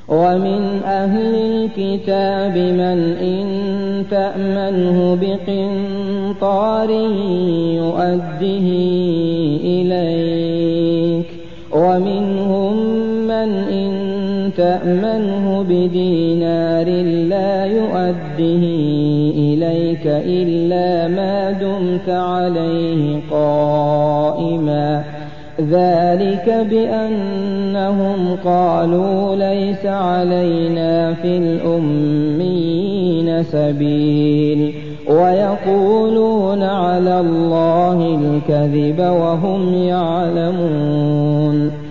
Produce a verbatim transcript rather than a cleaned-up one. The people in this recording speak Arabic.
ومن أهل الكتاب من إن تأمنه بقنطار يؤده إليك ومنهم من إن تأمنه بدينار لا يؤده إليك إلا ما دمت عليه قائما ذلك بأنهم قالوا ليس علينا في الأميين سبيل ويقولون على الله الكذب وهم يعلمون